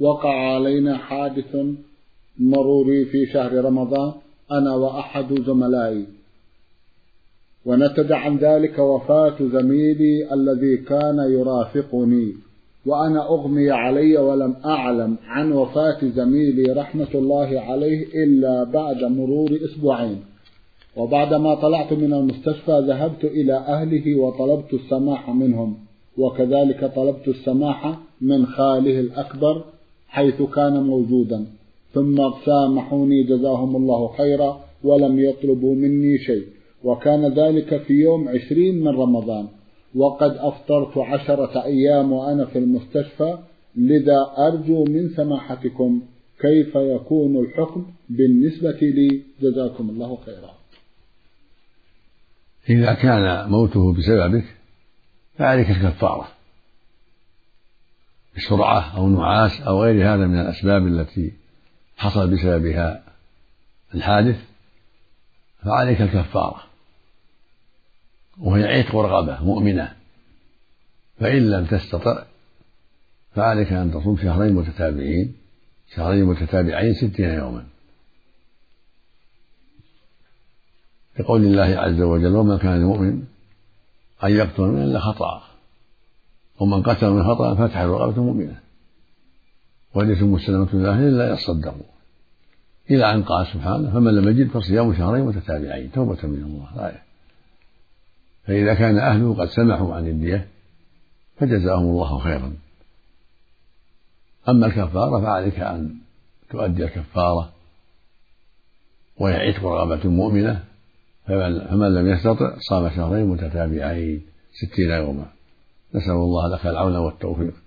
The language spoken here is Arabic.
وقع علينا حادث مروري في شهر رمضان أنا وأحد زملائي، ونتج عن ذلك وفاة زميلي الذي كان يرافقني، وأنا أغمي علي ولم أعلم عن وفاة زميلي رحمة الله عليه إلا بعد مرور أسبوعين. وبعدما طلعت من المستشفى ذهبت إلى أهله وطلبت السماح منهم، وكذلك طلبت السماح من خاله الأكبر حيث كان موجودا، ثم سامحوني جزاهم الله خيرا ولم يطلبوا مني شيء. وكان ذلك في يوم 20 من رمضان، وقد أفطرت 10 أيام وأنا في المستشفى، لذا أرجو من سماحتكم كيف يكون الحكم بالنسبة لي جزاكم الله خيرا. إذا كان موته بسببك فعليك الكفارة بسرعة أو نعاس أو غير هذا من الأسباب التي حصل بسببها الحادث، فعليك الكفارة، وهي عتق رقبة مؤمنة. فإن لم تستطع فعليك أن تصوم شهرين متتابعين 60 يوما، لقول الله عز وجل: وما كان المؤمن أن يقتل مؤمنا إلا خطأ، ومن قتل من خطأ فتح رقبة مؤمنة وليس مسلمة الله إلا يصدقوا، إلى أن قال سبحانه: فمن لم يجد فصيام شهرين متتابعين توبة من الله آية. فإذا كان أهله قد سمحوا عن الدية فجزاهم الله خيرا. أما الكفارة فعليك أن تؤدي الكفارة، وهي عتق رقبة مؤمنة، فمن لم يستطع صام شهرين متتابعين 60 يوما. نسأل الله لك العون والتوفيق.